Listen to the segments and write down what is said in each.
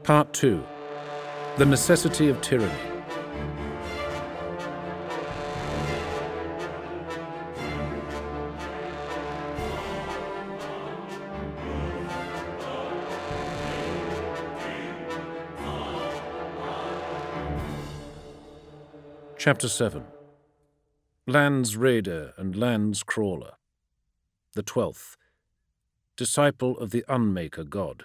Part 2. The Necessity of Tyranny. Chapter 7. Lands Raider and Lands Crawler. The 12th. Disciple of the Unmaker God.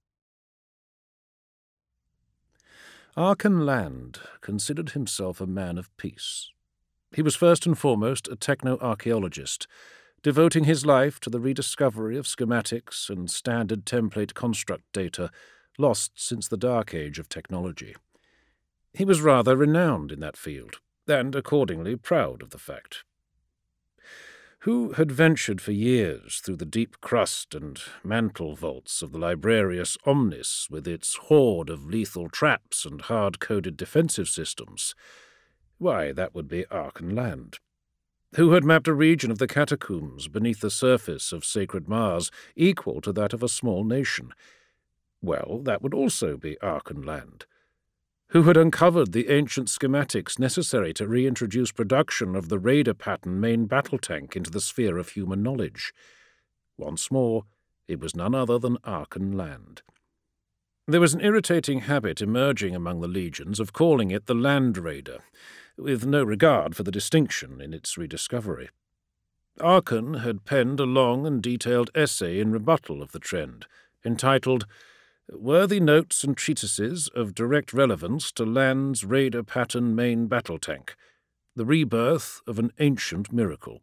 Archon Land considered himself a man of peace. He was first and foremost a techno-archaeologist, devoting his life to the rediscovery of schematics and standard template construct data lost since the dark age of technology. He was rather renowned in that field, and accordingly proud of the fact. Who had ventured for years through the deep crust and mantle vaults of the Librarius Omnis with its hoard of lethal traps and hard-coded defensive systems? Why, that would be Archon Land. Who had mapped a region of the catacombs beneath the surface of Sacred Mars equal to that of a small nation? Well, that would also be Archon Land. Who had uncovered the ancient schematics necessary to reintroduce production of the Raider pattern main battle tank into the sphere of human knowledge? Once more, it was none other than Archon Land. There was an irritating habit emerging among the legions of calling it the Land Raider, with no regard for the distinction in its rediscovery. Archon had penned a long and detailed essay in rebuttal of the trend, entitled Worthy Notes and Treatises of Direct Relevance to Land's Raider Pattern Main Battle Tank, the Rebirth of an Ancient Miracle.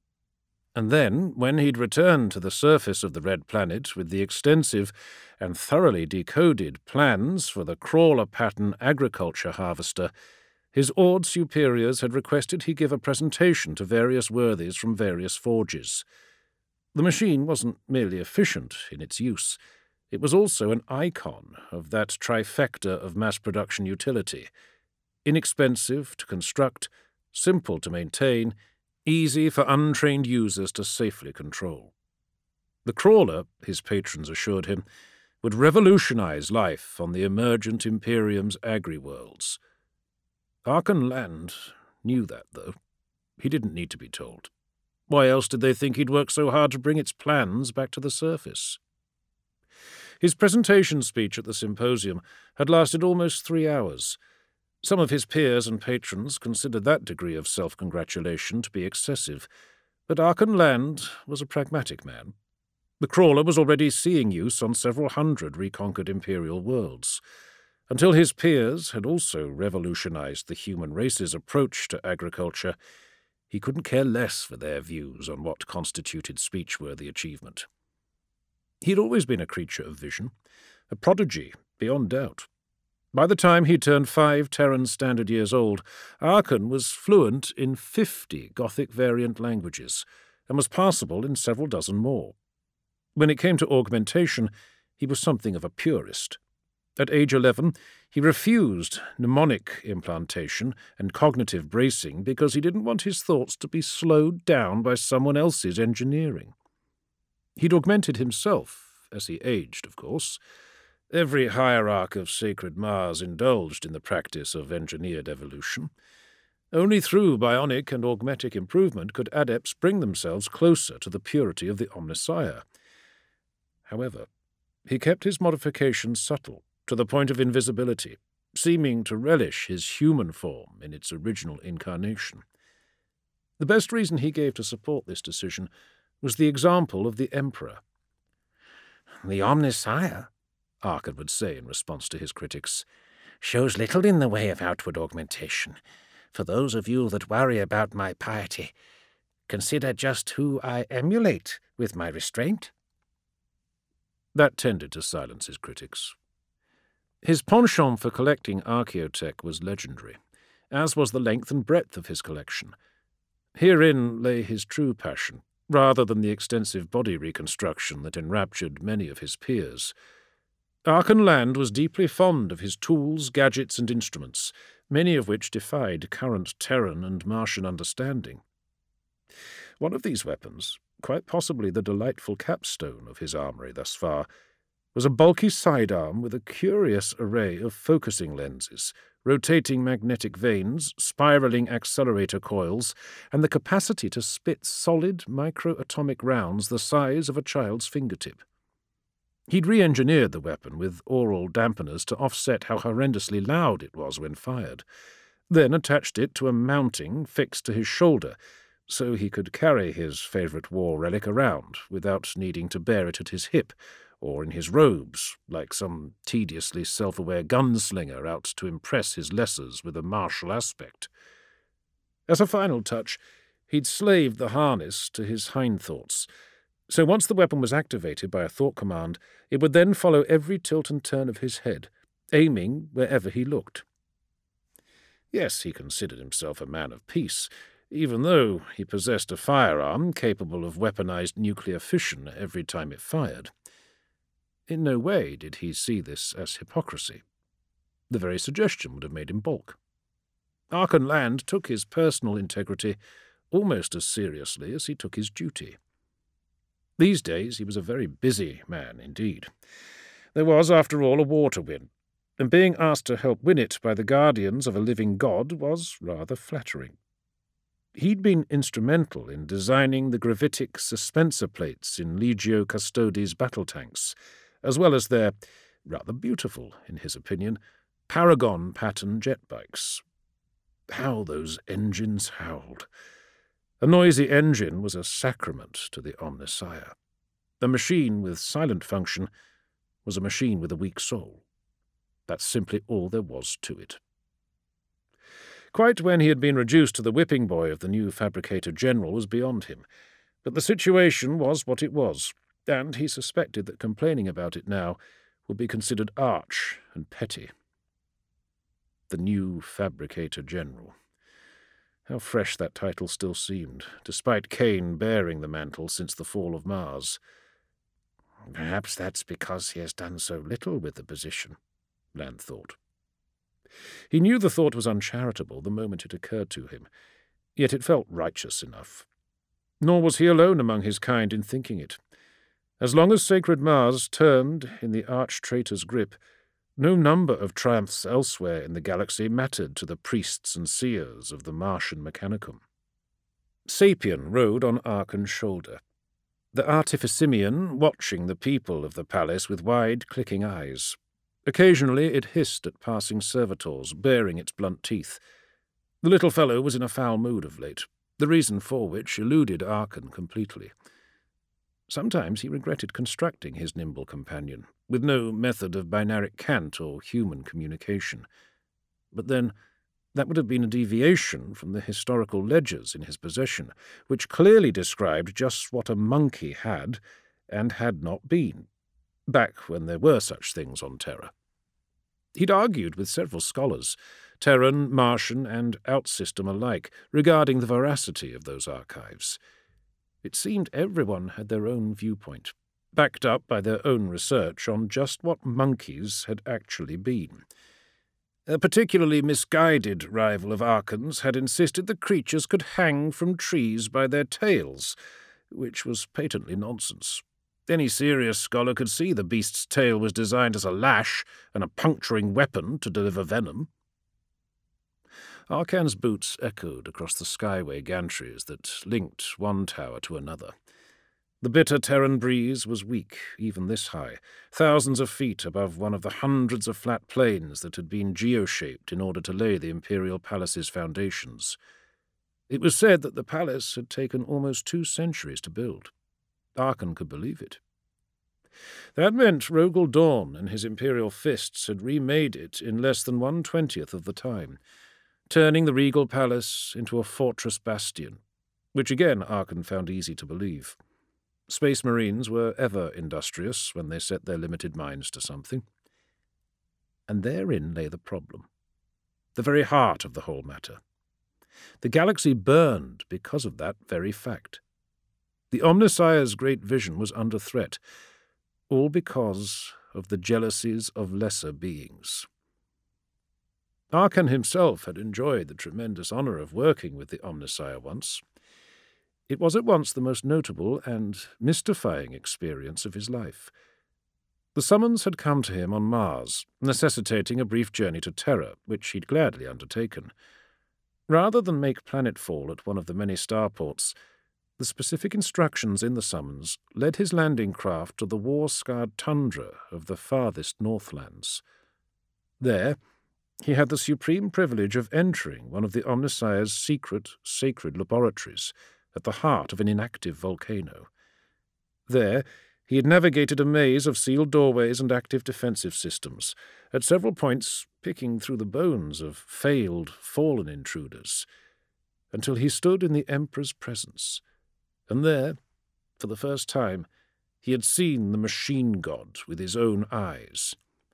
And then, when he'd returned to the surface of the Red Planet with the extensive and thoroughly decoded plans for the Crawler Pattern Agriculture Harvester, his awed superiors had requested he give a presentation to various worthies from various forges. The machine wasn't merely efficient in its use. It was also an icon of that trifecta of mass-production utility: inexpensive to construct, simple to maintain, easy for untrained users to safely control. The Crawler, his patrons assured him, would revolutionize life on the emergent Imperium's agri-worlds. Archon Land knew that, though. He didn't need to be told. Why else did they think he'd worked so hard to bring its plans back to the surface? His presentation speech at the symposium had lasted almost 3 hours. Some of his peers and patrons considered that degree of self-congratulation to be excessive, but Archon Land was a pragmatic man. The Crawler was already seeing use on several hundred reconquered Imperial worlds. Until his peers had also revolutionized the human race's approach to agriculture, he couldn't care less for their views on what constituted speech-worthy achievement. He'd always been a creature of vision, a prodigy beyond doubt. By the time he turned 5 Terran Standard years old, Archon was fluent in 50 Gothic variant languages, and was passable in several dozen more. When it came to augmentation, he was something of a purist. At age 11, he refused mnemonic implantation and cognitive bracing because he didn't want his thoughts to be slowed down by someone else's engineering. He'd augmented himself, as he aged, of course. Every hierarch of Sacred Mars indulged in the practice of engineered evolution. Only through bionic and augmetic improvement could adepts bring themselves closer to the purity of the Omnissiah. However, he kept his modifications subtle, to the point of invisibility, seeming to relish his human form in its original incarnation. The best reason he gave to support this decision was the example of the Emperor. The Omnissiah, Archon would say in response to his critics, shows little in the way of outward augmentation. For those of you that worry about my piety, consider just who I emulate with my restraint. That tended to silence his critics. His penchant for collecting archaeotech was legendary, as was the length and breadth of his collection. Herein lay his true passion, rather than the extensive body reconstruction that enraptured many of his peers. Archon Land was deeply fond of his tools, gadgets, and instruments, many of which defied current Terran and Martian understanding. One of these weapons, quite possibly the delightful capstone of his armory thus far, was a bulky sidearm with a curious array of focusing lenses, rotating magnetic vanes, spiraling accelerator coils, and the capacity to spit solid microatomic rounds the size of a child's fingertip. He'd re-engineered the weapon with aural dampeners to offset how horrendously loud it was when fired, then attached it to a mounting fixed to his shoulder, so he could carry his favourite war relic around without needing to bear it at his hip, or in his robes, like some tediously self-aware gunslinger out to impress his lessers with a martial aspect. As a final touch, he'd slaved the harness to his hindthoughts, so once the weapon was activated by a thought command, it would then follow every tilt and turn of his head, aiming wherever he looked. Yes, he considered himself a man of peace, even though he possessed a firearm capable of weaponized nuclear fission every time it fired. In no way did he see this as hypocrisy. The very suggestion would have made him balk. Archon Land took his personal integrity almost as seriously as he took his duty. These days he was a very busy man indeed. There was, after all, a war to win, and being asked to help win it by the guardians of a living god was rather flattering. He'd been instrumental in designing the gravitic suspensor plates in Legio Custodes battle tanks, as well as their, rather beautiful, in his opinion, Paragon-pattern jet bikes. How those engines howled! A noisy engine was a sacrament to the Omnissiah. A machine with silent function was a machine with a weak soul. That's simply all there was to it. Quite when he had been reduced to the whipping boy of the new Fabricator General was beyond him, but the situation was what it was, and he suspected that complaining about it now would be considered arch and petty. The new Fabricator General. How fresh that title still seemed, despite Kane bearing the mantle since the fall of Mars. Perhaps that's because he has done so little with the position, Land thought. He knew the thought was uncharitable the moment it occurred to him, yet it felt righteous enough. Nor was he alone among his kind in thinking it. As long as sacred Mars turned in the arch-traitor's grip, no number of triumphs elsewhere in the galaxy mattered to the priests and seers of the Martian Mechanicum. Sapien rode on Archon's shoulder, the Artificimian watching the people of the palace with wide, clicking eyes. Occasionally it hissed at passing servitors, baring its blunt teeth. The little fellow was in a foul mood of late, the reason for which eluded Archon completely. Sometimes he regretted constructing his nimble companion, with no method of binaric cant or human communication. But then, that would have been a deviation from the historical ledgers in his possession, which clearly described just what a monkey had and had not been, back when there were such things on Terra. He'd argued with several scholars, Terran, Martian, and Outsystem alike, regarding the veracity of those archives. It seemed everyone had their own viewpoint, backed up by their own research on just what monkeys had actually been. A particularly misguided rival of Archon's had insisted the creatures could hang from trees by their tails, which was patently nonsense. Any serious scholar could see the beast's tail was designed as a lash and a puncturing weapon to deliver venom. Arcan's boots echoed across the skyway gantries that linked one tower to another. The bitter Terran breeze was weak, even this high, thousands of feet above one of the hundreds of flat plains that had been geo-shaped in order to lay the Imperial Palace's foundations. It was said that the palace had taken almost 2 centuries to build. Archon could believe it. That meant Rogel Dawn and his Imperial fists had remade it in less than 1/20th of the time, turning the regal palace into a fortress bastion, which again Archon found easy to believe. Space Marines were ever industrious when they set their limited minds to something. And therein lay the problem, the very heart of the whole matter. The galaxy burned because of that very fact. The Omnissiah's great vision was under threat, all because of the jealousies of lesser beings. Archon himself had enjoyed the tremendous honor of working with the Omnissiah once. It was at once the most notable and mystifying experience of his life. The summons had come to him on Mars, necessitating a brief journey to Terra, which he'd gladly undertaken. Rather than make planetfall at one of the many starports, the specific instructions in the summons led his landing craft to the war-scarred tundra of the farthest Northlands. There, he had the supreme privilege of entering one of the Omnissiah's secret, sacred laboratories at the heart of an inactive volcano. There, he had navigated a maze of sealed doorways and active defensive systems, at several points picking through the bones of failed, fallen intruders, until he stood in the Emperor's presence. And there, for the first time, he had seen the machine god with his own eyes.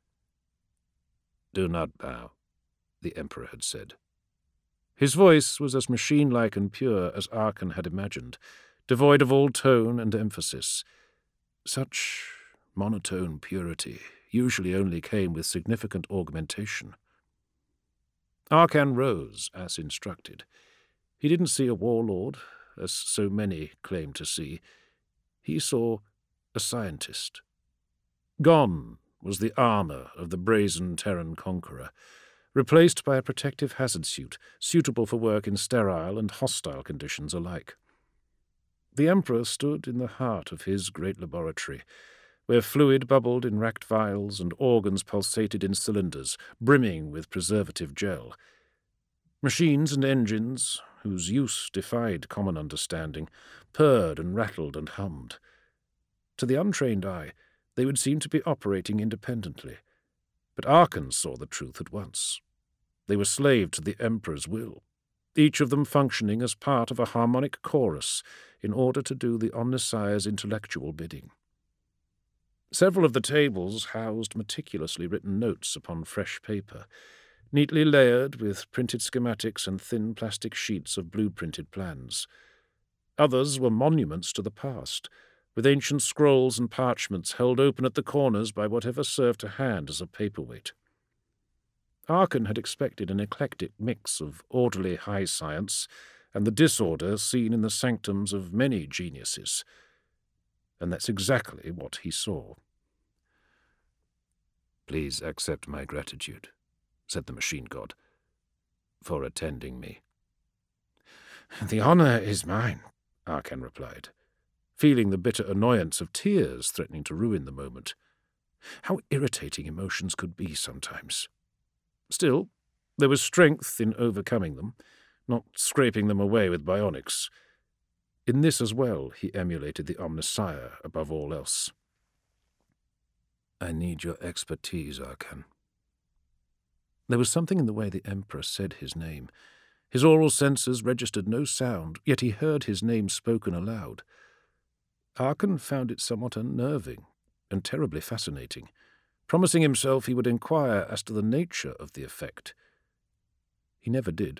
"Do not bow," the Emperor had said. His voice was as machine-like and pure as Arkan had imagined, devoid of all tone and emphasis. Such monotone purity usually only came with significant augmentation. Arkan rose, as instructed. He didn't see a warlord, as so many claimed to see. He saw a scientist. Gone was the armor of the brazen Terran conqueror, replaced by a protective hazard suit suitable for work in sterile and hostile conditions alike. The Emperor stood in the heart of his great laboratory, where fluid bubbled in racked vials and organs pulsated in cylinders, brimming with preservative gel. Machines and engines, whose use defied common understanding, purred and rattled and hummed. To the untrained eye, they would seem to be operating independently, but Arkan saw the truth at once. They were slave to the Emperor's will, each of them functioning as part of a harmonic chorus in order to do the Omnissiah's intellectual bidding. Several of the tables housed meticulously written notes upon fresh paper, neatly layered with printed schematics and thin plastic sheets of blueprinted plans. Others were monuments to the past, with ancient scrolls and parchments held open at the corners by whatever served to hand as a paperweight. Arkan had expected an eclectic mix of orderly high science and the disorder seen in the sanctums of many geniuses, and that's exactly what he saw. "Please accept my gratitude," said the machine god, "for attending me." "The honor is mine," Arkan replied, feeling the bitter annoyance of tears threatening to ruin the moment. How irritating emotions could be sometimes. Still, there was strength in overcoming them, not scraping them away with bionics. In this as well he emulated the Omnissiah above all else. "I need your expertise, Arkan." There was something in the way the Emperor said his name. His oral senses registered no sound, yet he heard his name spoken aloud. Arkan found it somewhat unnerving and terribly fascinating, promising himself he would inquire as to the nature of the effect. He never did.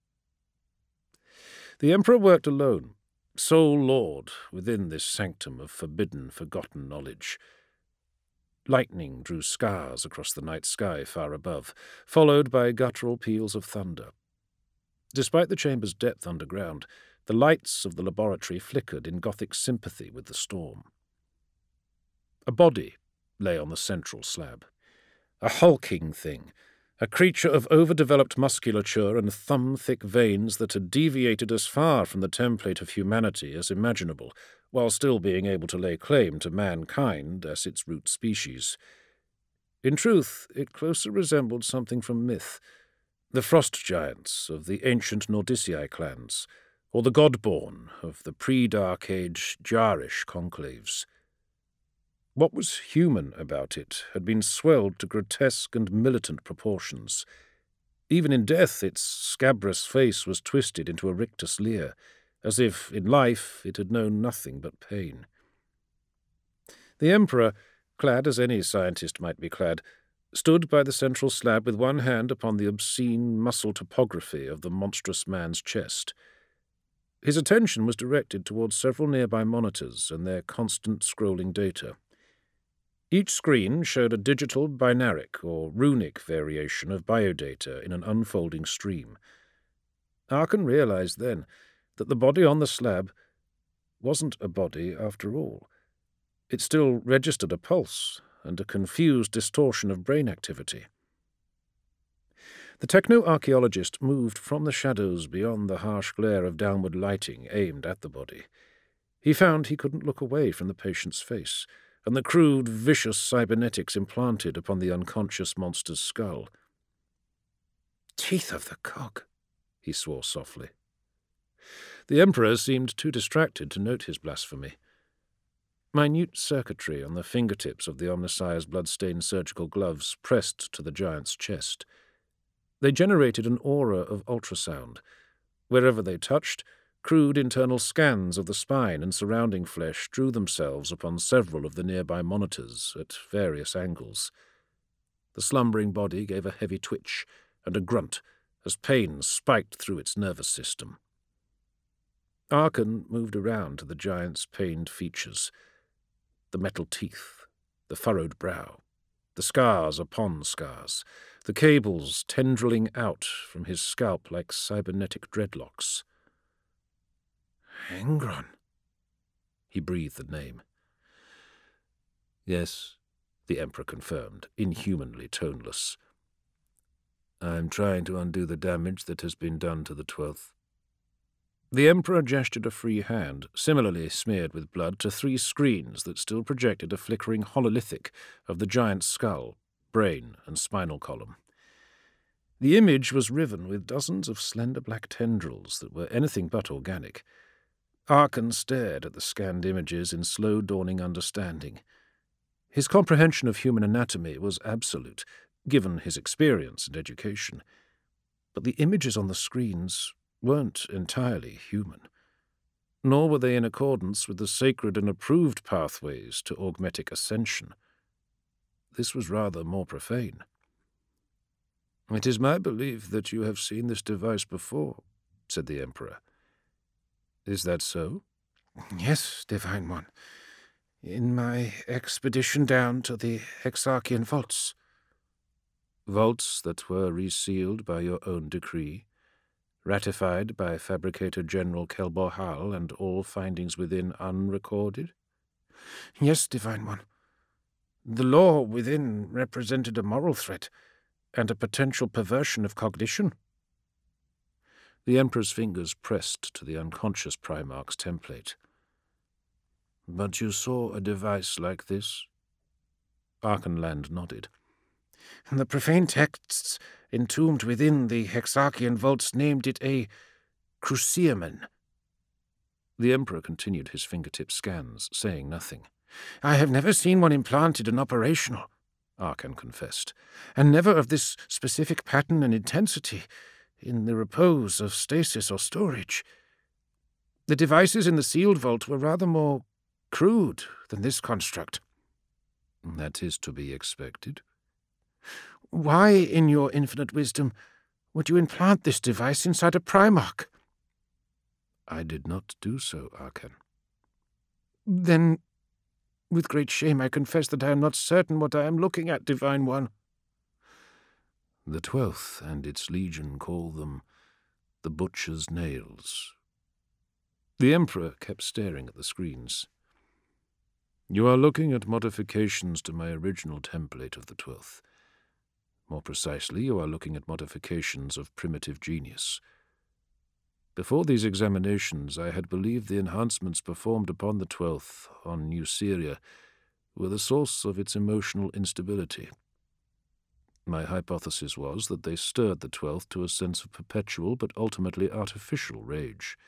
The Emperor worked alone, sole lord within this sanctum of forbidden, forgotten knowledge. Lightning drew scars across the night sky far above, followed by guttural peals of thunder. Despite the chamber's depth underground, the lights of the laboratory flickered in Gothic sympathy with the storm. A body lay on the central slab. A hulking thing, a creature of overdeveloped musculature and thumb-thick veins that had deviated as far from the template of humanity as imaginable, while still being able to lay claim to mankind as its root species. In truth, it closer resembled something from myth, the frost giants of the ancient Nordicii clans, or the godborn of the pre-Dark Age Jarish conclaves. What was human about it had been swelled to grotesque and militant proportions. Even in death, its scabrous face was twisted into a rictus leer, as if, in life, it had known nothing but pain. The Emperor, clad as any scientist might be clad, stood by the central slab with one hand upon the obscene muscle topography of the monstrous man's chest. His attention was directed towards several nearby monitors and their constant scrolling data. Each screen showed a digital binaric or runic variation of biodata in an unfolding stream. Arkan realized then that the body on the slab wasn't a body after all. It still registered a pulse, and a confused distortion of brain activity. The techno-archaeologist moved from the shadows beyond the harsh glare of downward lighting aimed at the body. He found he couldn't look away from the patient's face, and the crude, vicious cybernetics implanted upon the unconscious monster's skull. "Teeth of the cog," he swore softly. The Emperor seemed too distracted to note his blasphemy. Minute circuitry on the fingertips of the Omnissiah's blood-stained surgical gloves pressed to the giant's chest. They generated an aura of ultrasound. Wherever they touched, crude internal scans of the spine and surrounding flesh drew themselves upon several of the nearby monitors at various angles. The slumbering body gave a heavy twitch and a grunt as pain spiked through its nervous system. Arkan moved around to the giant's pained features. The metal teeth, the furrowed brow, the scars upon scars, the cables tendriling out from his scalp like cybernetic dreadlocks. "Angron." He breathed the name. "Yes," the Emperor confirmed, inhumanly toneless. "I'm trying to undo the damage that has been done to the 12th. The Emperor gestured a free hand, similarly smeared with blood, to 3 screens that still projected a flickering hololithic of the giant's skull, brain, and spinal column. The image was riven with dozens of slender black tendrils that were anything but organic. Arkan stared at the scanned images in slow-dawning understanding. His comprehension of human anatomy was absolute, given his experience and education. But the images on the screens weren't entirely human, nor were they in accordance with the sacred and approved pathways to augmetic ascension. This was rather more profane. "It is my belief that you have seen this device before," said the Emperor. "Is that so?" "Yes, Divine One. In my expedition down to the Hexarchian vaults." "Vaults that were resealed by your own decree, ratified by Fabricator General Kelbohal, and all findings within unrecorded?" "Yes, Divine One. The law within represented a moral threat and a potential perversion of cognition." The Emperor's fingers pressed to the unconscious Primarch's template. "But you saw a device like this?" Arkanland nodded. "The profane texts entombed within the Hexarchian vaults named it a cruciamen." The Emperor continued his fingertip scans, saying nothing. "I have never seen one implanted and operational," Arkan confessed, "and never of this specific pattern and intensity, in the repose of stasis or storage. The devices in the sealed vault were rather more crude than this construct." "That is to be expected." "Why, in your infinite wisdom, would you implant this device inside a Primarch?" "I did not do so, Arkan." "Then, with great shame, I confess that I am not certain what I am looking at, Divine One." "The 12th and its legion call them the Butcher's Nails." The Emperor kept staring at the screens. "You are looking at modifications to my original template of the 12th. More precisely, you are looking at modifications of primitive genius. Before these examinations, I had believed the enhancements performed upon the 12th on New Syria were the source of its emotional instability. My hypothesis was that they stirred the 12th to a sense of perpetual but ultimately artificial rage.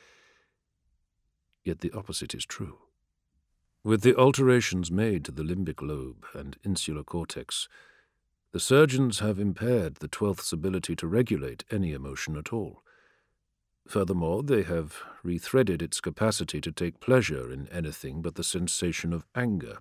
Yet the opposite is true. With the alterations made to the limbic lobe and insular cortex, the surgeons have impaired the 12th's ability to regulate any emotion at all. Furthermore, they have rethreaded its capacity to take pleasure in anything but the sensation of anger.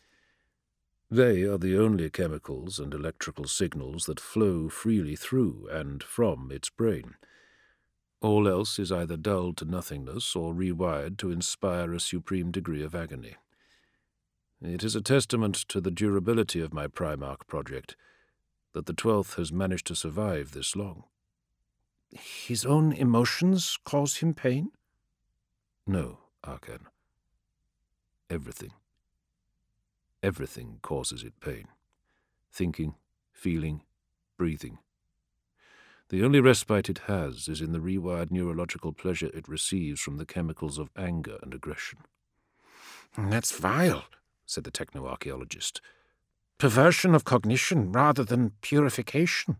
They are the only chemicals and electrical signals that flow freely through and from its brain. All else is either dulled to nothingness or rewired to inspire a supreme degree of agony. It is a testament to the durability of my Primarch project that the 12th has managed to survive this long." "His own emotions cause him pain?" "No, Arkan. Everything. Everything causes it pain. Thinking, feeling, breathing. The only respite it has is in the rewired neurological pleasure it receives from the chemicals of anger and aggression. That's vile, said the techno-archaeologist. Perversion of cognition rather than purification.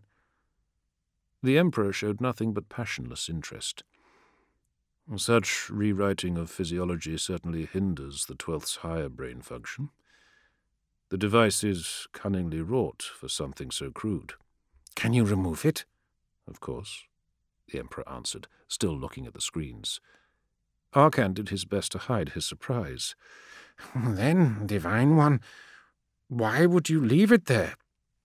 The Emperor showed nothing but passionless interest. Such rewriting of physiology certainly hinders the 12th's higher brain function. The device is cunningly wrought for something so crude. Can you remove it? Of course, the Emperor answered, still looking at the screens. Arkan did his best to hide his surprise. Then, Divine One, why would you leave it there?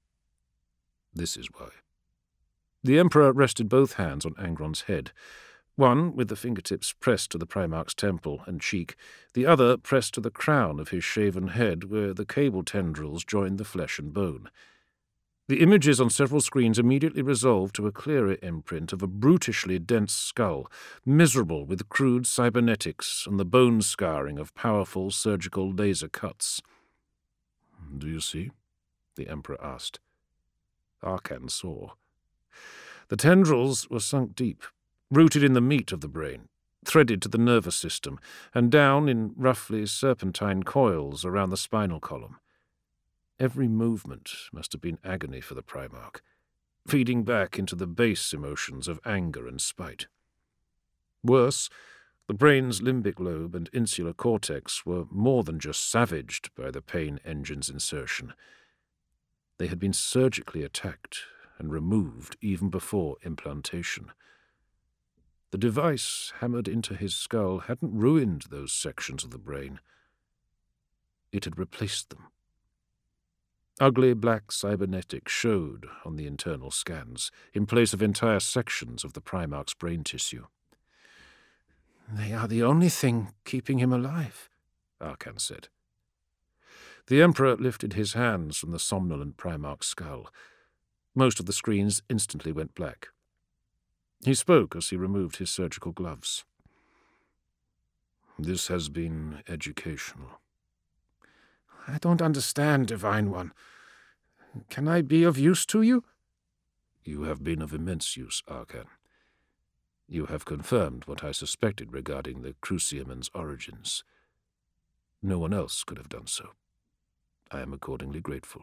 This is why. The Emperor rested both hands on Angron's head, one with the fingertips pressed to the Primarch's temple and cheek, the other pressed to the crown of his shaven head where the cable tendrils joined the flesh and bone. The images on several screens immediately resolved to a clearer imprint of a brutishly dense skull, miserable with crude cybernetics and the bone scarring of powerful surgical laser cuts. "Do you see?" the Emperor asked. Arkan saw. The tendrils were sunk deep, rooted in the meat of the brain, threaded to the nervous system, and down in roughly serpentine coils around the spinal column. Every movement must have been agony for the Primarch, feeding back into the base emotions of anger and spite. Worse, the brain's limbic lobe and insular cortex were more than just savaged by the pain engine's insertion. They had been surgically attacked and removed even before implantation. The device hammered into his skull hadn't ruined those sections of the brain. It had replaced them. Ugly black cybernetics showed on the internal scans, in place of entire sections of the Primarch's brain tissue. They are the only thing keeping him alive, Arkan said. The Emperor lifted his hands from the somnolent Primarch's skull. Most of the screens instantly went black. He spoke as he removed his surgical gloves. "This has been educational." "I don't understand, Divine One. Can I be of use to you?" "You have been of immense use, Arkan. You have confirmed what I suspected regarding the Cruciaman's origins. No one else could have done so. I am accordingly grateful."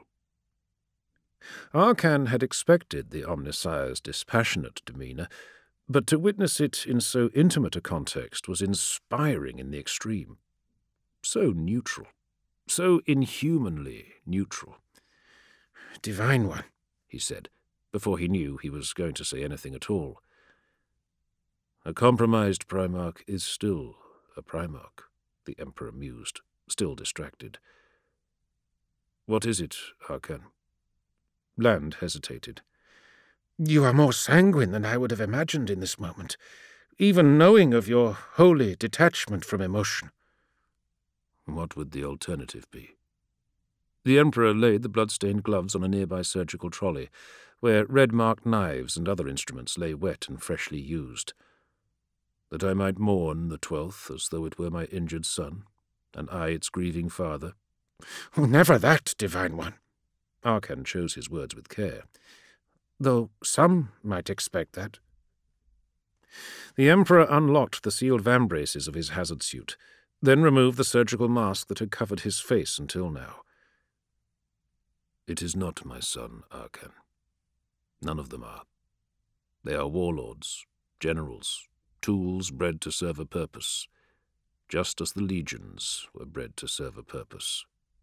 Arkan had expected the Omnissiah's dispassionate demeanour, but to witness it in so intimate a context was inspiring in the extreme. So neutral, so inhumanly neutral. "Divine One," he said, before he knew he was going to say anything at all. "A compromised Primarch is still a Primarch," the Emperor mused, still distracted. "What is it, Arkan?" Land hesitated. "You are more sanguine than I would have imagined in this moment, even knowing of your holy detachment from emotion." "What would the alternative be?" The Emperor laid the blood-stained gloves on a nearby surgical trolley, where red-marked knives and other instruments lay wet and freshly used. "That I might mourn the 12th as though it were my injured son, and I its grieving father." "Never that, Divine One." Arkan chose his words with care. "Though some might expect that." The Emperor unlocked the sealed vambraces of his hazard suit, then removed the surgical mask that had covered his face until now. "It is not my son, Arkan. None of them are. They are warlords, generals, tools bred to serve a purpose, just as the legions were bred to serve a purpose."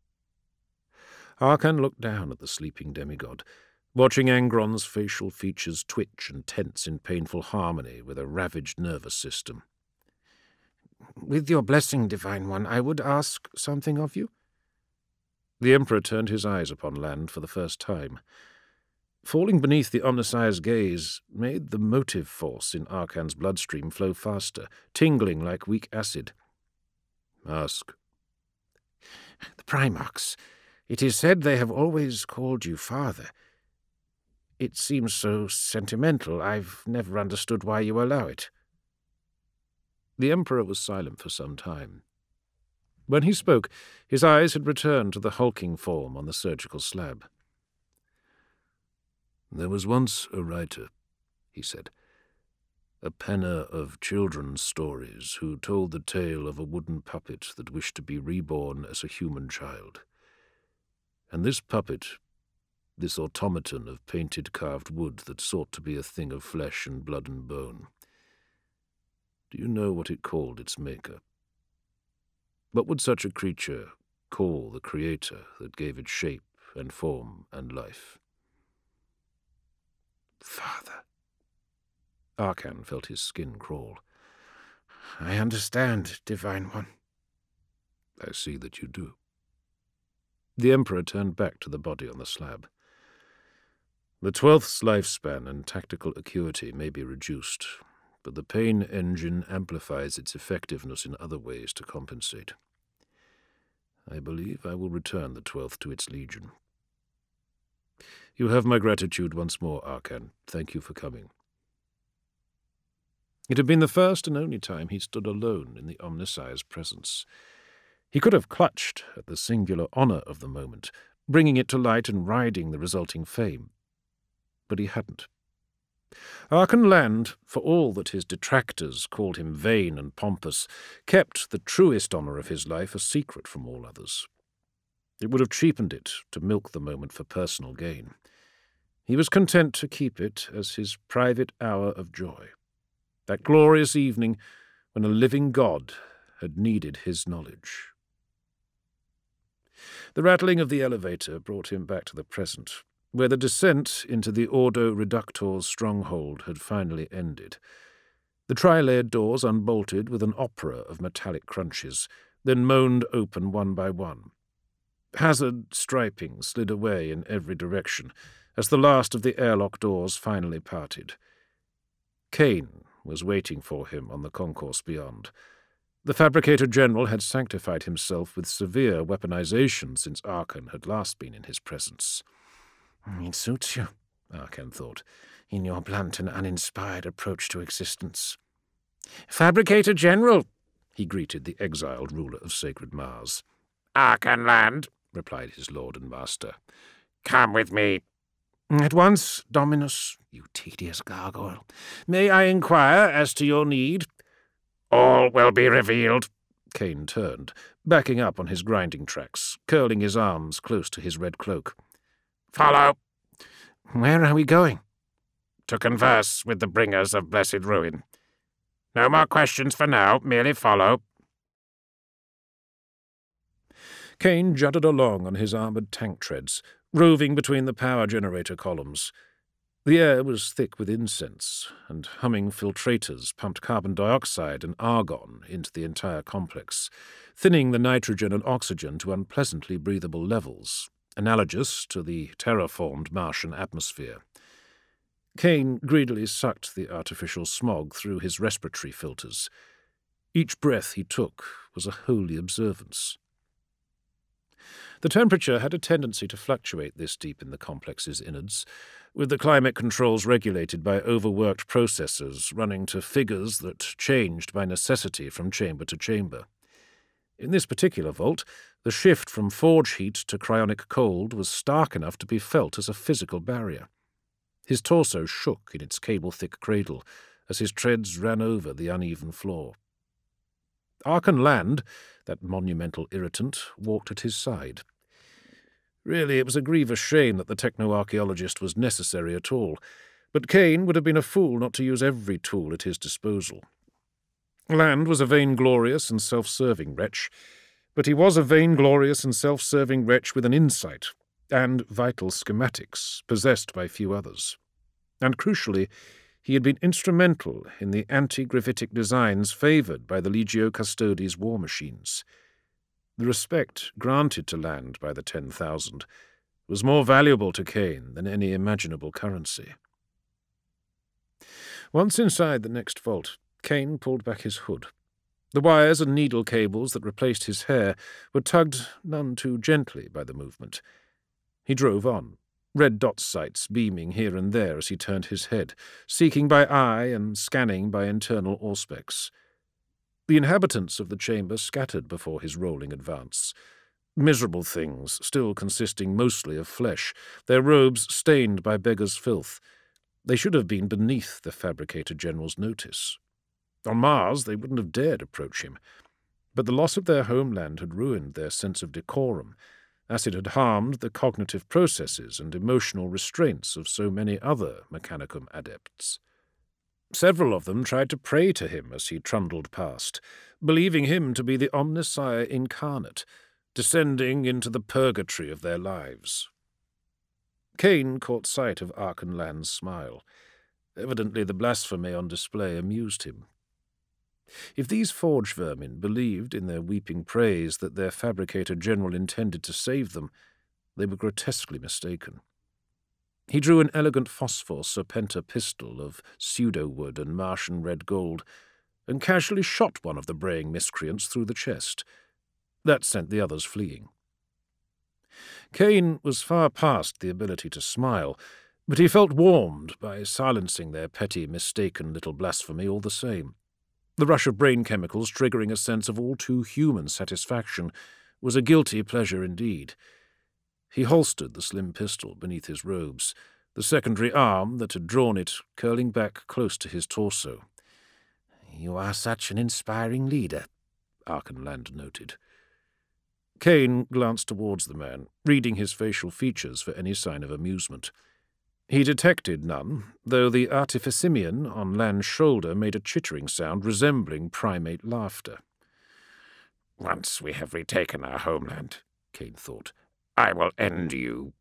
Arkan looked down at the sleeping demigod, watching Angron's facial features twitch and tense in painful harmony with a ravaged nervous system. "With your blessing, Divine One, I would ask something of you." The Emperor turned his eyes upon Land for the first time. Falling beneath the Omnissiah's gaze made the motive force in Arkan's bloodstream flow faster, tingling like weak acid. "Ask." "The Primarchs. It is said they have always called you father. It seems so sentimental. I've never understood why you allow it." The Emperor was silent for some time. When he spoke, his eyes had returned to the hulking form on the surgical slab. "There was once a writer," he said, "a penner of children's stories who told the tale of a wooden puppet that wished to be reborn as a human child. And this puppet, this automaton of painted carved wood that sought to be a thing of flesh and blood and bone, do you know what it called its maker? What would such a creature call the creator that gave it shape and form and life?" "Father." Arcan felt his skin crawl. "I understand, Divine One." "I see that you do." The Emperor turned back to the body on the slab. "The 12th's lifespan and tactical acuity may be reduced, but the pain engine amplifies its effectiveness in other ways to compensate. I believe I will return the 12th to its legion. You have my gratitude once more, Arcan. Thank you for coming." It had been the first and only time he stood alone in the Omnissiah's presence. He could have clutched at the singular honor of the moment, bringing it to light and riding the resulting fame. But he hadn't. Arcan Land, for all that his detractors called him vain and pompous, kept the truest honor of his life a secret from all others. It would have cheapened it to milk the moment for personal gain. He was content to keep it as his private hour of joy, that glorious evening when a living god had needed his knowledge. The rattling of the elevator brought him back to the present, where the descent into the Ordo Reductor's stronghold had finally ended. The tri-layered doors unbolted with an opera of metallic crunches, then moaned open one by one. Hazard striping slid away in every direction as the last of the airlock doors finally parted. Kane was waiting for him on the concourse beyond. The Fabricator General had sanctified himself with severe weaponization since Arcan had last been in his presence. "It suits you," Arcan thought, "in your blunt and uninspired approach to existence." "Fabricator General," he greeted the exiled ruler of sacred Mars. "Arcan Land," replied his lord and master. "Come with me." "At once, Dominus, you tedious gargoyle. May I inquire as to your need?" "All will be revealed." Kane turned, backing up on his grinding tracks, curling his arms close to his red cloak. "Follow." "Where are we going?" "To converse with the bringers of blessed ruin. No more questions for now, merely follow." Kane jutted along on his armoured tank treads, roving between the power generator columns. The air was thick with incense, and humming filtrators pumped carbon dioxide and argon into the entire complex, thinning the nitrogen and oxygen to unpleasantly breathable levels, analogous to the terraformed Martian atmosphere. Kane greedily sucked the artificial smog through his respiratory filters. Each breath he took was a holy observance. The temperature had a tendency to fluctuate this deep in the complex's innards, with the climate controls regulated by overworked processors running to figures that changed by necessity from chamber to chamber. In this particular vault, the shift from forge heat to cryonic cold was stark enough to be felt as a physical barrier. His torso shook in its cable-thick cradle as his treads ran over the uneven floor. Arcan Land, that monumental irritant, walked at his side. Really, it was a grievous shame that the techno-archaeologist was necessary at all, but Kane would have been a fool not to use every tool at his disposal. Land was a vainglorious and self-serving wretch, but he was a vainglorious and self-serving wretch with an insight and vital schematics possessed by few others. And crucially, he had been instrumental in the anti-gravitic designs favoured by the Legio Custodes war machines. The respect granted to Land by the 10,000 was more valuable to Kane than any imaginable currency. Once inside the next vault, Kane pulled back his hood. The wires and needle cables that replaced his hair were tugged none too gently by the movement. He drove on, red dot sights beaming here and there as he turned his head, seeking by eye and scanning by internal auspex. The inhabitants of the chamber scattered before his rolling advance. Miserable things, still consisting mostly of flesh, their robes stained by beggars' filth. They should have been beneath the Fabricator General's notice. On Mars they wouldn't have dared approach him. But the loss of their homeland had ruined their sense of decorum, as it had harmed the cognitive processes and emotional restraints of so many other Mechanicum adepts. Several of them tried to pray to him as he trundled past, believing him to be the Omnissiah incarnate, descending into the purgatory of their lives. Kane caught sight of Archenland's smile. Evidently the blasphemy on display amused him. If these forge vermin believed in their weeping praise that their Fabricator General intended to save them, they were grotesquely mistaken. He drew an elegant phosphor serpenta pistol of pseudo-wood and Martian red gold, and casually shot one of the braying miscreants through the chest. That sent the others fleeing. Kane was far past the ability to smile, but he felt warmed by silencing their petty, mistaken little blasphemy all the same. The rush of brain chemicals triggering a sense of all too human satisfaction was a guilty pleasure indeed. He holstered the slim pistol beneath his robes, the secondary arm that had drawn it curling back close to his torso. "You are such an inspiring leader," Archenland noted. Kane glanced towards the man, reading his facial features for any sign of amusement. He detected none, though the artificimian on Land's shoulder made a chittering sound resembling primate laughter. "Once we have retaken our homeland," Kane thought, "I will end you."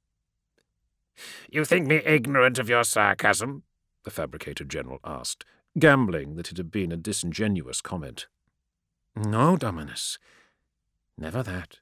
"You think me ignorant of your sarcasm?" the Fabricator General asked, gambling that it had been a disingenuous comment. "No, Dominus. Never that."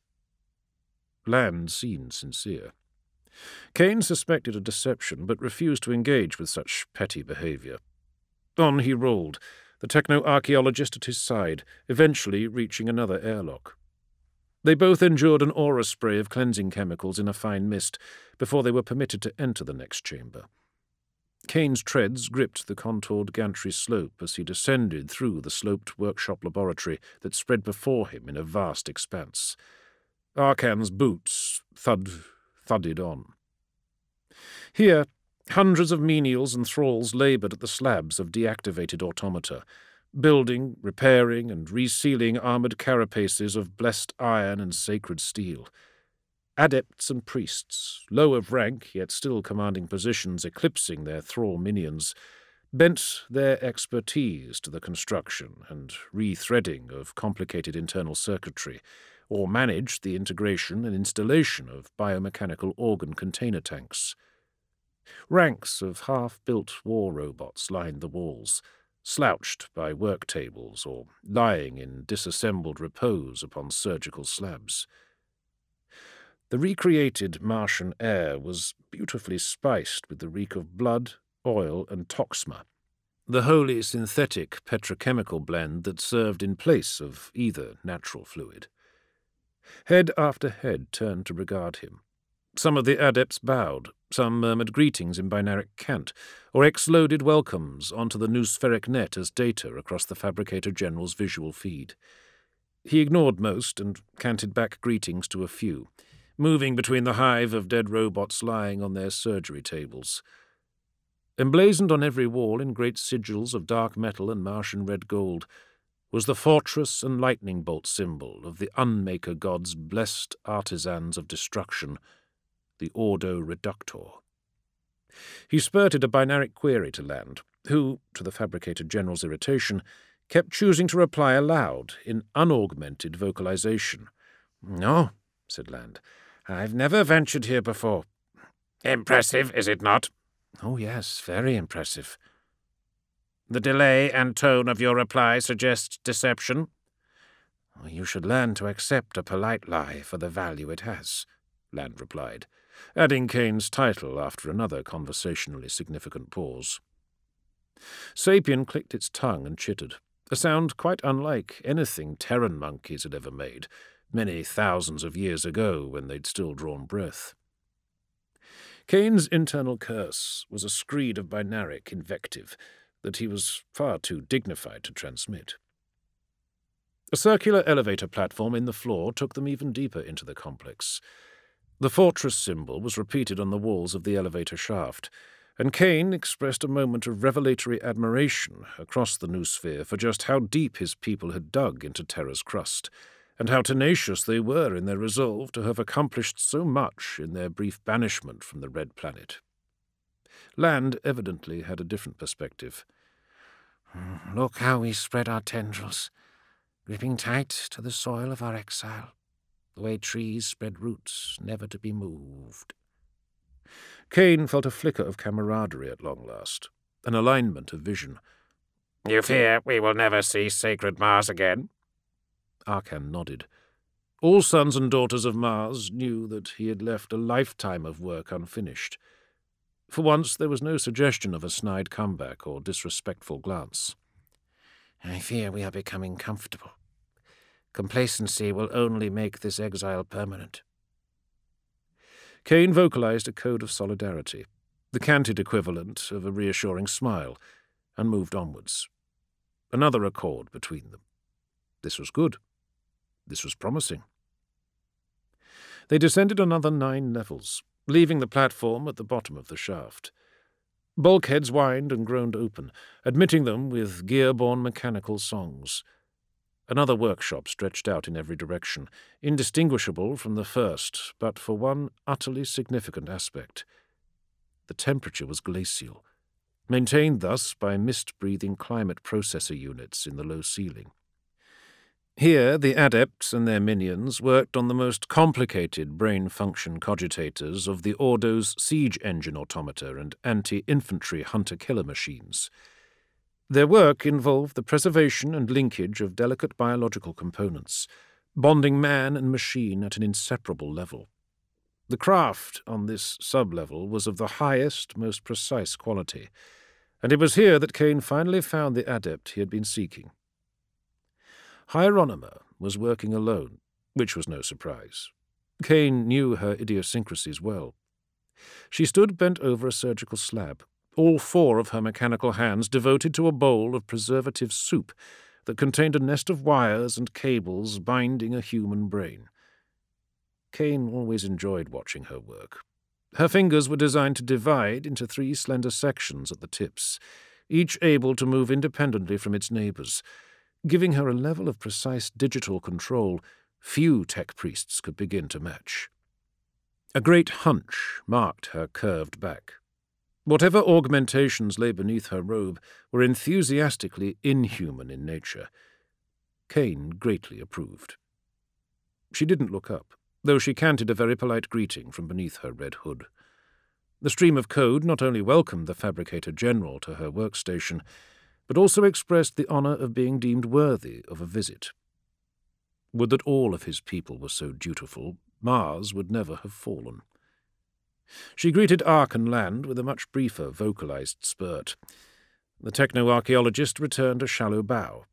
Land seemed sincere. Kane suspected a deception, but refused to engage with such petty behavior. On he rolled, the techno-archaeologist at his side, eventually reaching another airlock. They both endured an aura spray of cleansing chemicals in a fine mist before they were permitted to enter the next chamber. Kane's treads gripped the contoured gantry slope as he descended through the sloped workshop laboratory that spread before him in a vast expanse. Arcan's boots thudded on. Here, hundreds of menials and thralls laboured at the slabs of deactivated automata, building, repairing, and resealing armoured carapaces of blessed iron and sacred steel. Adepts and priests, low of rank yet still commanding positions eclipsing their thrall minions, bent their expertise to the construction and rethreading of complicated internal circuitry, or managed the integration and installation of biomechanical organ container tanks. Ranks of half-built war robots lined the walls, slouched by work tables or lying in disassembled repose upon surgical slabs. The recreated Martian air was beautifully spiced with the reek of blood, oil, and toxma, the wholly synthetic petrochemical blend that served in place of either natural fluid. Head after head turned to regard him. Some of the adepts bowed, some murmured greetings in binaric cant, or exploded welcomes onto the noospheric net as data across the Fabricator General's visual feed. He ignored most and canted back greetings to a few, moving between the hive of dead robots lying on their surgery tables. Emblazoned on every wall in great sigils of dark metal and Martian red gold was the fortress and lightning bolt symbol of the Unmaker God's blessed artisans of destruction, the Ordo Reductor. He spurted a binaric query to Land, who, to the Fabricator General's irritation, kept choosing to reply aloud in unaugmented vocalization. "No," said Land. "I've never ventured here before." "Impressive, is it not?" "Oh, yes, very impressive." "The delay and tone of your reply suggests deception." "You should learn to accept a polite lie for the value it has," Land replied, adding Kane's title after another conversationally significant pause. Sapien clicked its tongue and chittered, a sound quite unlike anything Terran monkeys had ever made, many thousands of years ago when they'd still drawn breath. Kane's internal curse was a screed of binaric invective that he was far too dignified to transmit. A circular elevator platform in the floor took them even deeper into the complex. The fortress symbol was repeated on the walls of the elevator shaft, and Kane expressed a moment of revelatory admiration across the noosphere for just how deep his people had dug into Terra's crust, and how tenacious they were in their resolve to have accomplished so much in their brief banishment from the Red Planet. Land evidently had a different perspective. Look how we spread our tendrils, gripping tight to the soil of our exile, the way trees spread roots never to be moved. Kane felt a flicker of camaraderie at long last, an alignment of vision. You fear we will never see sacred Mars again? Arkan nodded. All sons and daughters of Mars knew that he had left a lifetime of work unfinished. For once there was no suggestion of a snide comeback or disrespectful glance. I fear we are becoming comfortable. Complacency will only make this exile permanent. Kane vocalized a code of solidarity, the canted equivalent of a reassuring smile, and moved onwards. Another accord between them. This was good. This was promising. They descended another 9 levels, leaving the platform at the bottom of the shaft. Bulkheads whined and groaned open, admitting them with gear-borne mechanical songs. Another workshop stretched out in every direction, indistinguishable from the first, but for one utterly significant aspect. The temperature was glacial, maintained thus by mist-breathing climate processor units in the low ceiling. Here the adepts and their minions worked on the most complicated brain-function cogitators of the Ordo's siege engine automata and anti-infantry hunter-killer machines. Their work involved the preservation and linkage of delicate biological components, bonding man and machine at an inseparable level. The craft on this sub-level was of the highest, most precise quality, and it was here that Kane finally found the adept he had been seeking. Hieronyma was working alone, which was no surprise. Kane knew her idiosyncrasies well. She stood bent over a surgical slab, all 4 of her mechanical hands devoted to a bowl of preservative soup that contained a nest of wires and cables binding a human brain. Kane always enjoyed watching her work. Her fingers were designed to divide into 3 slender sections at the tips, each able to move independently from its neighbors, giving her a level of precise digital control few tech priests could begin to match. A great hunch marked her curved back. Whatever augmentations lay beneath her robe were enthusiastically inhuman in nature. Kane greatly approved. She didn't look up, though she canted a very polite greeting from beneath her red hood. The stream of code not only welcomed the Fabricator General to her workstation, but also expressed the honor of being deemed worthy of a visit. Would that all of his people were so dutiful, Mars would never have fallen. She greeted Arkan Land with a much briefer vocalized spurt. The techno-archaeologist returned a shallow bow.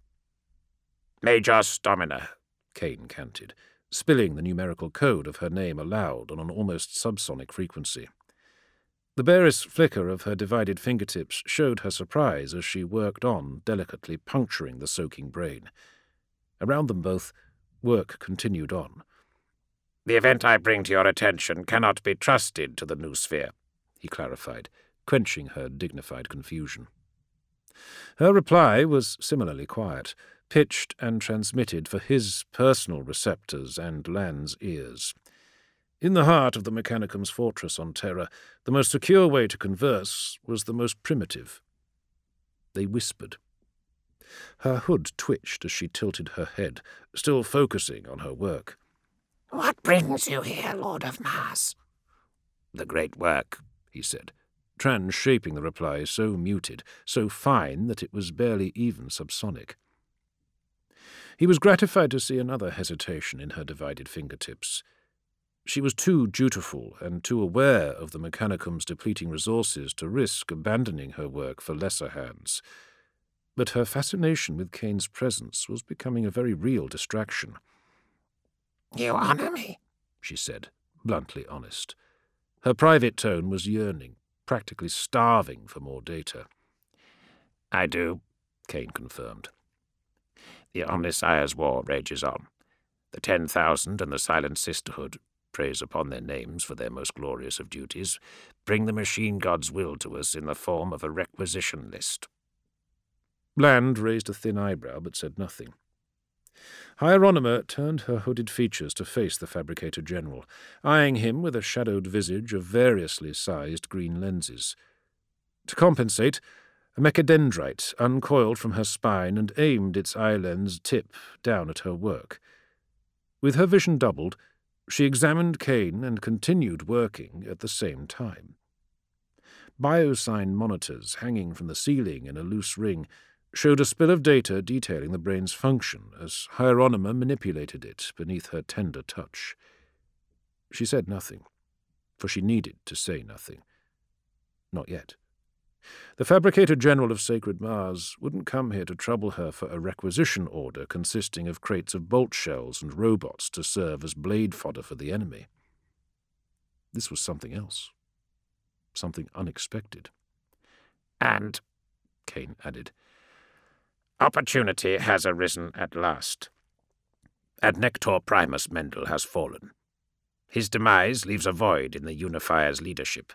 Majos Domina, Kane canted, spilling the numerical code of her name aloud on an almost subsonic frequency. The barest flicker of her divided fingertips showed her surprise as she worked on, delicately puncturing the soaking brain. Around them both, work continued on. The event I bring to your attention cannot be trusted to the noosphere, he clarified, quenching her dignified confusion. Her reply was similarly quiet, pitched and transmitted for his personal receptors and Land's ears. In the heart of the Mechanicum's fortress on Terra, the most secure way to converse was the most primitive. They whispered. Her hood twitched as she tilted her head, still focusing on her work. What brings you here, Lord of Mars? The great work, he said, Tran shaping the reply so muted, so fine that it was barely even subsonic. He was gratified to see another hesitation in her divided fingertips. She was too dutiful and too aware of the Mechanicum's depleting resources to risk abandoning her work for lesser hands. But her fascination with Kane's presence was becoming a very real distraction. You honor me, she said, bluntly honest. Her private tone was yearning, practically starving for more data. I do, Kane confirmed. The Omnissiah's war rages on. The 10,000 and the Silent Sisterhood, praise upon their names for their most glorious of duties, bring the machine god's will to us in the form of a requisition list. Land raised a thin eyebrow but said nothing. Hieronyma turned her hooded features to face the Fabricator General, eyeing him with a shadowed visage of variously sized green lenses. To compensate, a mechadendrite uncoiled from her spine and aimed its eye lens tip down at her work. With her vision doubled, she examined Kane and continued working at the same time. Biosign monitors hanging from the ceiling in a loose ring showed a spill of data detailing the brain's function as Hieronyma manipulated it beneath her tender touch. She said nothing, for she needed to say nothing. Not yet. The Fabricator General of Sacred Mars wouldn't come here to trouble her for a requisition order consisting of crates of bolt shells and robots to serve as blade fodder for the enemy. This was something else. Something unexpected. And, Kane added, opportunity has arisen at last. Adnector Primus Mendel has fallen. His demise leaves a void in the Unifier's leadership.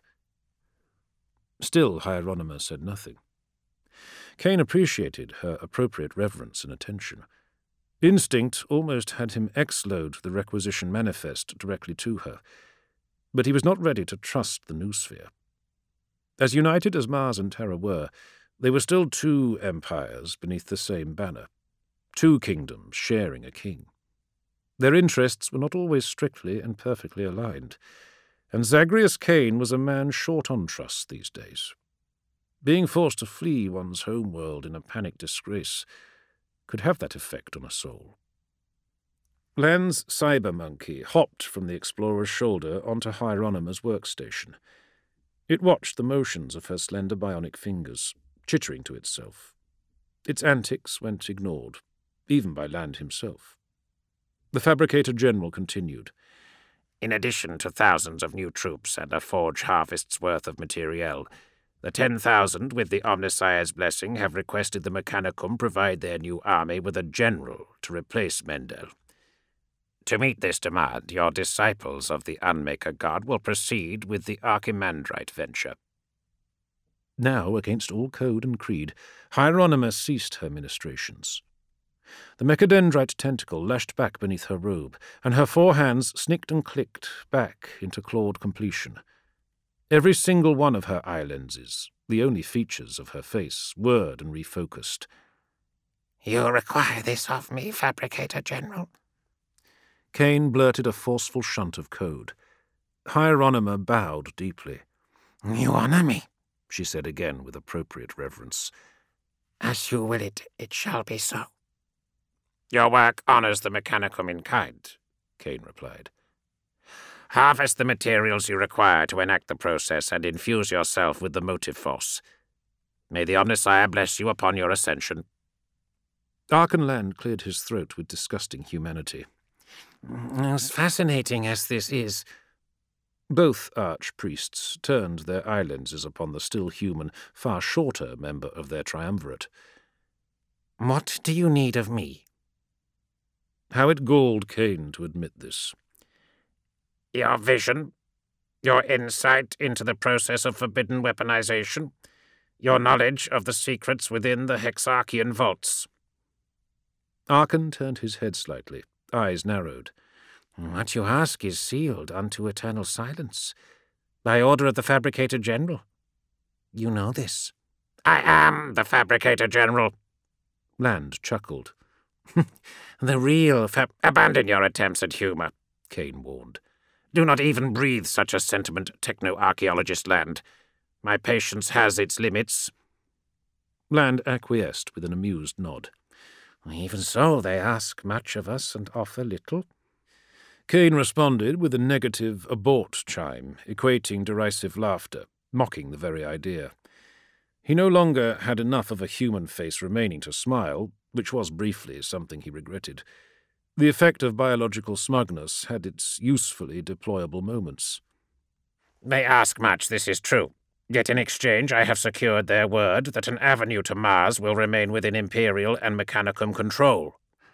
Still, Hieronyma said nothing. Kane appreciated her appropriate reverence and attention. Instinct almost had him exload the requisition manifest directly to her, but he was not ready to trust the noosphere. As united as Mars and Terra were, they were still two empires beneath the same banner, two kingdoms sharing a king. Their interests were not always strictly and perfectly aligned, and Zagreus Kane was a man short on trust these days. Being forced to flee one's homeworld in a panic disgrace could have that effect on a soul. Land's cyber monkey hopped from the explorer's shoulder onto Hieronyma's workstation. It watched the motions of her slender bionic fingers, chittering to itself. Its antics went ignored, even by Land himself. The Fabricator General continued. In addition to thousands of new troops and a forge harvest's worth of materiel, the 10,000, with the Omnissiah's blessing, have requested the Mechanicum provide their new army with a general to replace Mendel. To meet this demand, your disciples of the Unmaker God will proceed with the Archimandrite venture. Now, against all code and creed, Hieronyma ceased her ministrations. The mechadendrite tentacle lashed back beneath her robe, and her four hands snicked and clicked back into clawed completion. Every single one of her eye lenses, the only features of her face, whirred and refocused. "You require this of me, Fabricator General?" Kane blurted a forceful shunt of code. Hieronyma bowed deeply. "You honor me," she said again with appropriate reverence. "As you will it shall be so." Your work honors the Mechanicum in kind, Kane replied. Harvest the materials you require to enact the process and infuse yourself with the motive force. May the Omnissiah bless you upon your ascension. Archenland cleared his throat with disgusting humanity. "As fascinating as this is—" Both archpriests turned their eye lenses upon the still human, far shorter member of their triumvirate. "What do you need of me?" How it galled Kane to admit this. Your vision, your insight into the process of forbidden weaponization, your knowledge of the secrets within the Hexarchian vaults. Archen turned his head slightly, eyes narrowed. "What you ask is sealed unto eternal silence, by order of the Fabricator General. You know this." I am the Fabricator General. Land chuckled. "The real Abandon your attempts at humor," Kane warned. Do not even breathe such a sentiment, techno-archaeologist Land. My patience has its limits. Land acquiesced with an amused nod. "Even so, they ask much of us and offer little." Kane responded with a negative abort chime, equating derisive laughter, mocking the very idea. He no longer had enough of a human face remaining to smile, which was briefly something he regretted. The effect of biological smugness had its usefully deployable moments. They ask much, this is true. Yet in exchange I have secured their word that an avenue to Mars will remain within Imperial and Mechanicum control.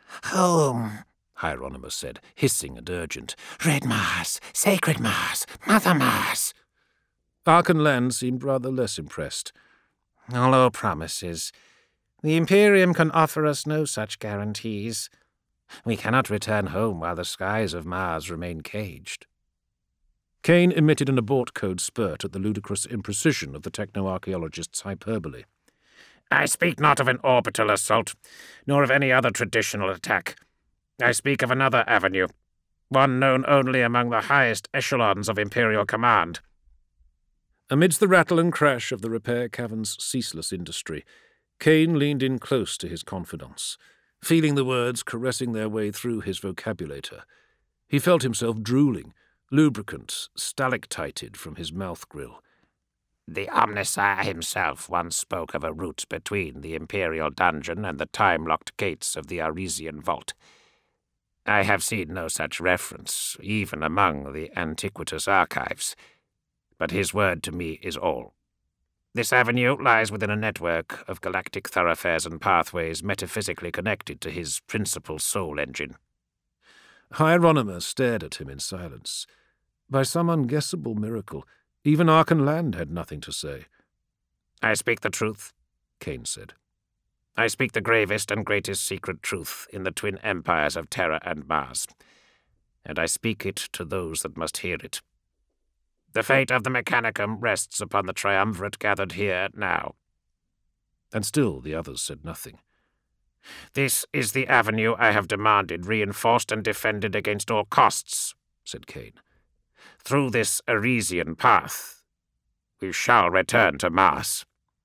Home, Hieronymus said, hissing and urgent. Red Mars, Sacred Mars, Mother Mars. Archenland seemed rather less impressed. All promises. The Imperium can offer us no such guarantees. We cannot return home while the skies of Mars remain caged. Kane emitted an abort code spurt at the ludicrous imprecision of the techno-archaeologist's hyperbole. I speak not of an orbital assault, nor of any other traditional attack. I speak of another avenue, one known only among the highest echelons of Imperial command. Amidst the rattle and crash of the repair cavern's ceaseless industry, Kane leaned in close to his confidants, feeling the words caressing their way through his vocabulator. He felt himself drooling, lubricant stalactited from his mouth grill. The Omnissiah himself once spoke of a route between the Imperial dungeon and the time-locked gates of the Arisian vault. I have seen no such reference, even among the antiquitous archives, but his word to me is all. This avenue lies within a network of galactic thoroughfares and pathways metaphysically connected to his principal soul engine. Hieronymus stared at him in silence. By some unguessable miracle, even Archenland had nothing to say. I speak the truth, Kane said. I speak the gravest and greatest secret truth in the twin empires of Terra and Mars, and I speak it to those that must hear it. The fate of the Mechanicum rests upon the triumvirate gathered here now. And still the others said nothing. This is the avenue I have demanded reinforced and defended against all costs, said Kane. Through this Arisian path, we shall return to Mars.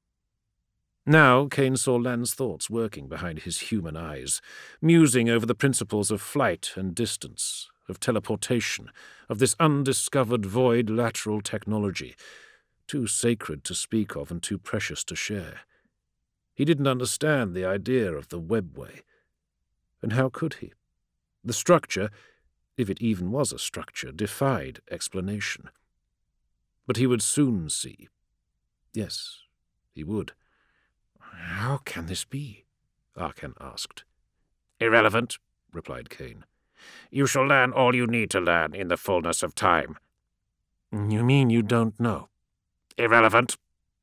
Now Kane saw Land's thoughts working behind his human eyes, musing over the principles of flight and distance, of teleportation, of this undiscovered void lateral technology, too sacred to speak of and too precious to share. He didn't understand the idea of the webway. And how could he? The structure, if it even was a structure, defied explanation. But he would soon see. Yes, he would. How can this be? Archen asked. Irrelevant, replied Kane. You shall learn all you need to learn in the fullness of time. You mean you don't know? Irrelevant.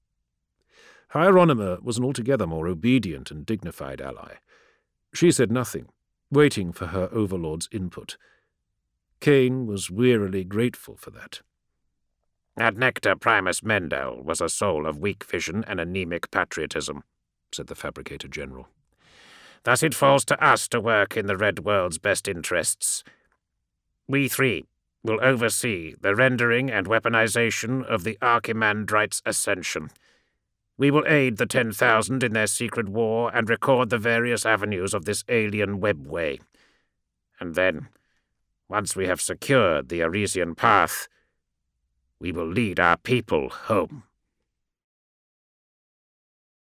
Hieronyma was an altogether more obedient and dignified ally. She said nothing, waiting for her overlord's input. Kane was wearily grateful for that. Ad Nectar Primus Mendel was a soul of weak vision and anemic patriotism, said the Fabricator General. Thus it falls to us to work in the Red World's best interests. We three will oversee the rendering and weaponization of the Archimandrite's ascension. We will aid the 10,000 in their secret war and record the various avenues of this alien webway. And then, once we have secured the Arisian path, we will lead our people home.